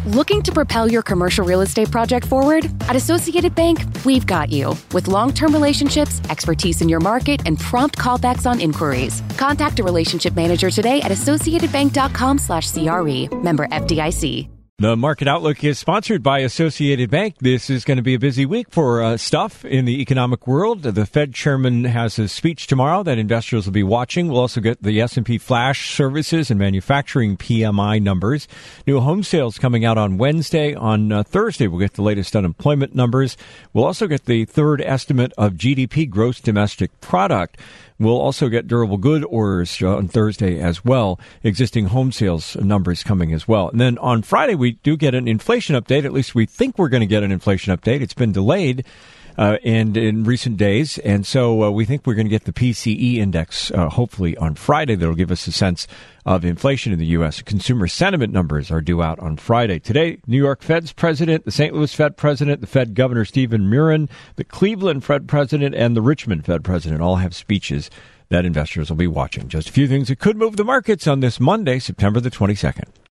Looking to propel your commercial real estate project forward? At Associated Bank, we've got you. With long-term relationships, expertise in your market, and prompt callbacks on inquiries. Contact a relationship manager today at associatedbank.com/CRE. Member FDIC. The Market Outlook is sponsored by Associated Bank. This is going to be a busy week for stuff in the economic world. The Fed chairman has a speech tomorrow that investors will be watching. We'll also get the S&P flash services and manufacturing PMI numbers. New home sales coming out on Wednesday. On Thursday, we'll get the latest unemployment numbers. We'll also get the third estimate of GDP, gross domestic product. We'll also get durable good orders on Thursday as well. Existing home sales numbers coming as well. And then on Friday, we do get an inflation update. At least we think we're going to get an inflation update. It's been delayed and in recent days. And so we think we're going to get the PCE index hopefully on Friday. That'll give us a sense of inflation in the U.S. Consumer sentiment numbers are due out on Friday. Today, New York Fed's president, the St. Louis Fed president, the Fed Governor Stephen Murin, the Cleveland Fed president, and the Richmond Fed president all have speeches that investors will be watching. Just a few things that could move the markets on this Monday, September the 22nd.